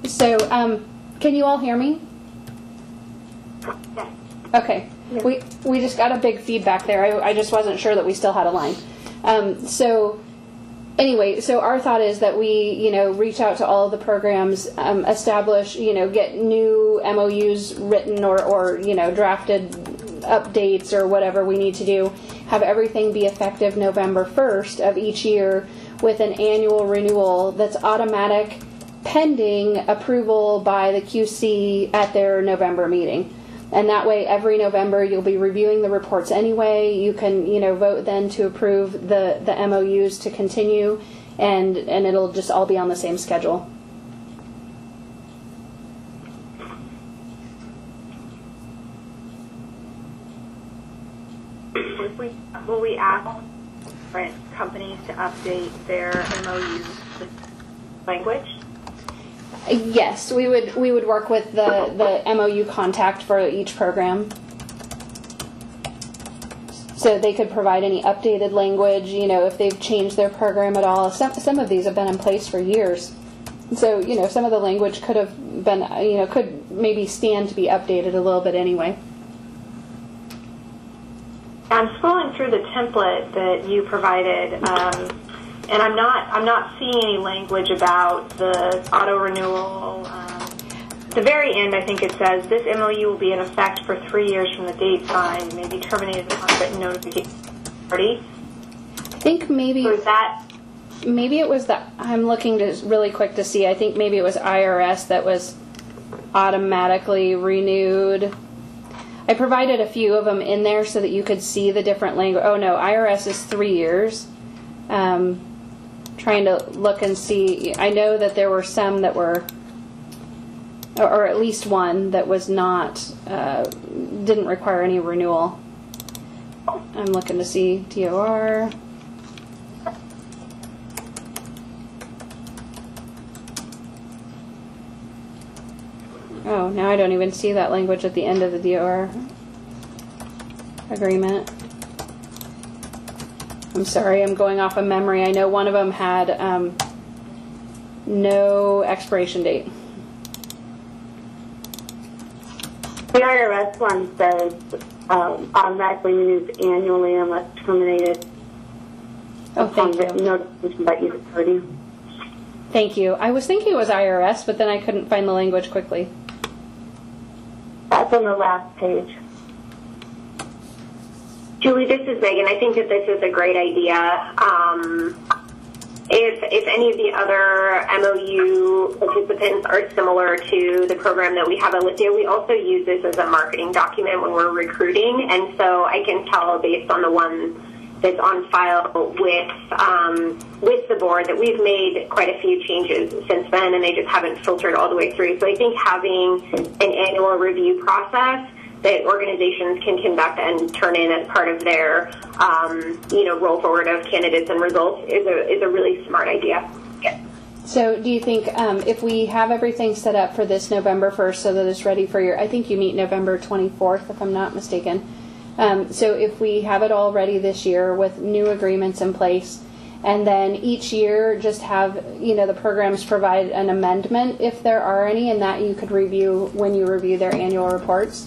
So, can you all hear me? Yes. Okay. Yeah. We just got a big feedback there. I just wasn't sure that we still had a line. So anyway, so our thought is that we, reach out to all of the programs, establish, get new MOUs written or drafted updates or whatever we need to do, have everything be effective November 1st of each year with an annual renewal that's automatic pending approval by the QC at their November meeting. And that way, every November, you'll be reviewing the reports anyway. You can, vote then to approve the MOUs to continue, and it'll just all be on the same schedule. Will we ask different companies to update their MOUs with language? Yes, we would work with the MOU contact for each program. So they could provide any updated language, if they've changed their program at all. Some of these have been in place for years. So, some of the language could have been, could maybe stand to be updated a little bit anyway. I'm scrolling through the template that you provided, and I'm not seeing any language about the auto renewal. At the very end, I think it says this MOU will be in effect for 3 years from the date signed, may be terminated upon written notification. I think maybe was that. Maybe it was I'm looking to really quick to see. I think maybe it was IRS that was automatically renewed. I provided a few of them in there so that you could see the different language. Oh no, IRS is 3 years. Trying to look and see. I know that there were some that were, or at least one that was not, didn't require any renewal. I'm looking to see DOR. Oh, now I don't even see that language at the end of the DOR agreement. I'm sorry, I'm going off of memory. I know one of them had no expiration date. The IRS one says automatically renews annually unless terminated. Oh, thank you. Notification by either party. Thank you. I was thinking it was IRS, but then I couldn't find the language quickly. That's on the last page. Julie, this is Megan. I think that this is a great idea. If any of the other MOU participants are similar to the program that we have at Lithia, we also use this as a marketing document when we're recruiting, and so I can tell based on the one that's on file with the board that we've made quite a few changes since then, and they just haven't filtered all the way through. So I think having an annual review process that organizations can conduct and turn in as part of their, roll forward of candidates and results is a really smart idea. Yeah. So do you think if we have everything set up for this November 1st so that it's ready for I think you meet November 24th, if I'm not mistaken. So if we have it all ready this year with new agreements in place, and then each year just have, the programs provide an amendment if there are any, and that you could review when you review their annual reports.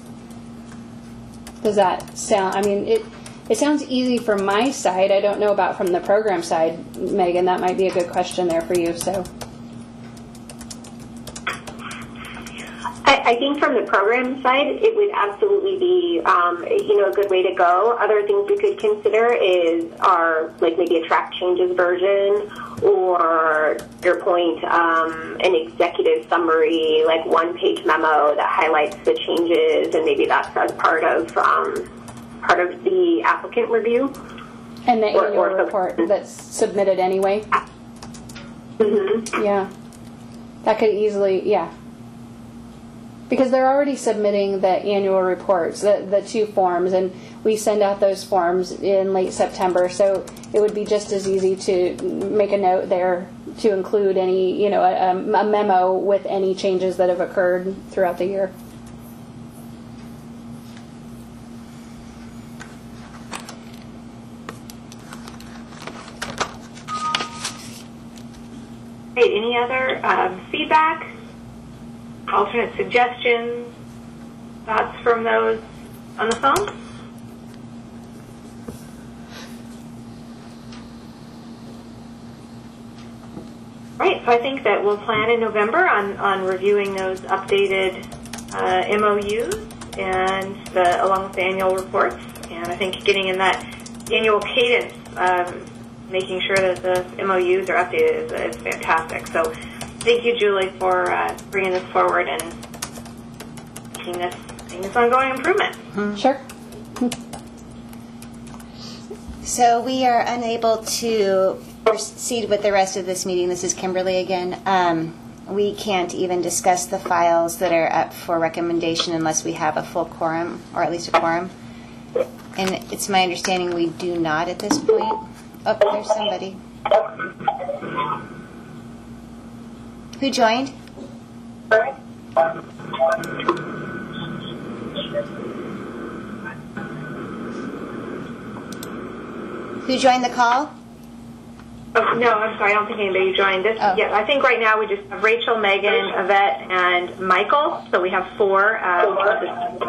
Does that sound, it sounds easy from my side. I don't know about from the program side, Megan. That might be a good question there for you. So, I think from the program side, it would absolutely be, a good way to go. Other things we could consider are maybe a track changes version, or your point, an executive summary, like one-page memo that highlights the changes, and maybe that's as part of the applicant review. And the annual report that's submitted anyway. Mm-hmm. Yeah, that could easily, yeah. Because they're already submitting the annual reports, the two forms, and we send out those forms in late September. So it would be just as easy to make a note there to include any, a memo with any changes that have occurred throughout the year. Great. Any other feedback? alternate suggestions, thoughts from those on the phone? Right, so I think that we'll plan in November on reviewing those updated MOUs and along with the annual reports. And I think getting in that annual cadence, making sure that the MOUs are updated is fantastic. So thank you, Julie, for bringing this forward and making this ongoing improvement. Sure. So we are unable to proceed with the rest of this meeting. This is Kimberly again. We can't even discuss the files that are up for recommendation unless we have a full quorum, or at least a quorum. And it's my understanding we do not at this point. Oh, there's somebody. Who joined? Who joined the call? Oh, no, I'm sorry. I don't think anybody joined this. Oh. Yeah, I think right now we just have Rachel, Megan, Yvette, and Michael. So we have four. That's what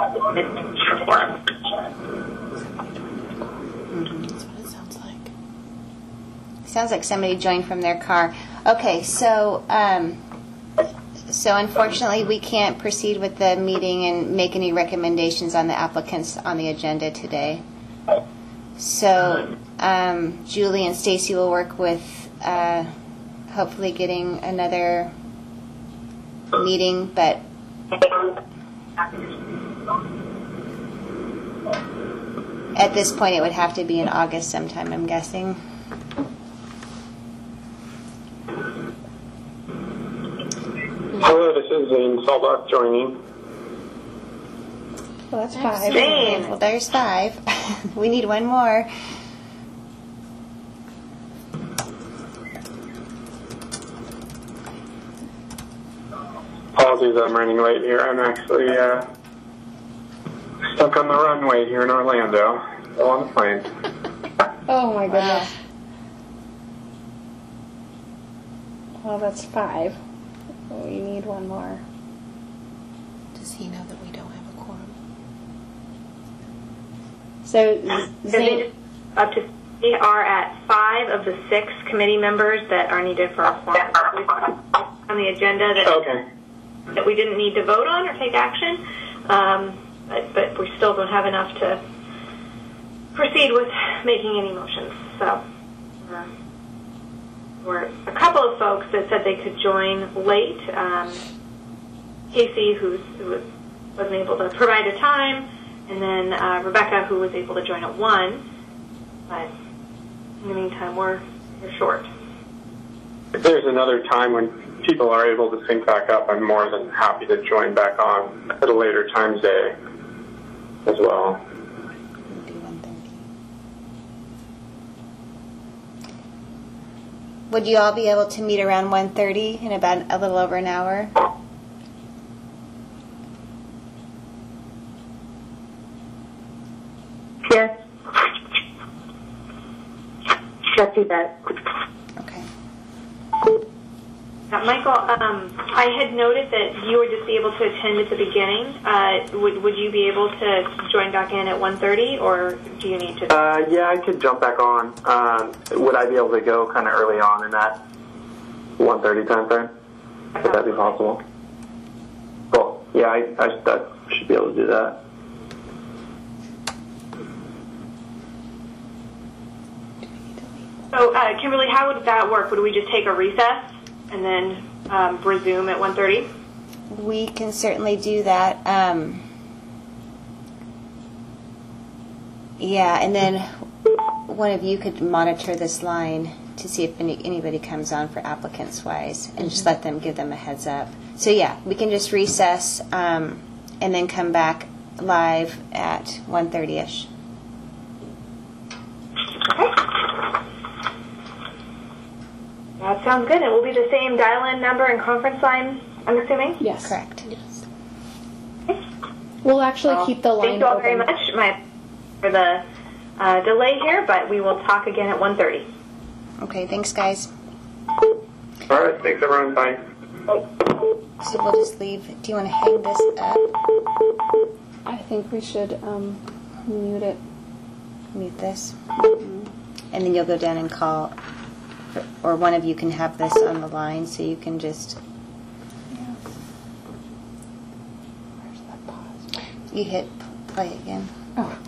it sounds like. Sounds like somebody joined from their car. Okay, so unfortunately we can't proceed with the meeting and make any recommendations on the applicants on the agenda today. So Julie and Stacy will work with hopefully getting another meeting, but at this point it would have to be in August sometime, I'm guessing. Hello, this is Zane Salbach joining. Well, that's 5. Zane. Well, there's 5. We need one more. Apologies, I'm running late here. I'm actually stuck on the runway here in Orlando, still on the plane. Oh my goodness. Well, that's 5. We need one more. Does he know that we don't have a quorum? So, Zane, up to we are at 5 of the 6 committee members that are needed for our quorum. On the agenda that we didn't need to vote on or take action, but we still don't have enough to proceed with making any motions. So we're a couple of folks that said they could join late. Casey, who wasn't able to provide a time, and then Rebecca, who was able to join at 1. But in the meantime, we're short. If there's another time when people are able to sync back up, I'm more than happy to join back on at a later time day as well. Would you all be able to meet around 1:30 in about a little over an hour? Yes. Let's do that. Okay. Michael, I had noted that you would just be able to attend at the beginning. Would you be able to join back in at 1:30, or do you need to? Yeah, I could jump back on. Would I be able to go kind of early on in that 1:30 time frame? Would that be possible? Cool. Yeah, I should be able to do that. So, Kimberly, how would that work? Would we just take a recess and then resume at 1:30? We can certainly do that. Yeah, and then one of you could monitor this line to see if anybody comes on for applicants-wise, and just let them, give them a heads up. So yeah, we can just recess and then come back live at 1:30ish. Okay. That sounds good. It will be the same dial-in number and conference line, I'm assuming? yes. Correct. We'll actually keep the line Thank you all open. very much for the delay here, but we will talk again at 1:30. Okay, thanks, guys. All right, thanks everyone. Bye. So we'll just leave. Do you want to hang this up? I think we should mute it. Mute this. And then you'll go down and call, or one of you can have this on the line so you can just... Where's that pause? You hit play again. Oh.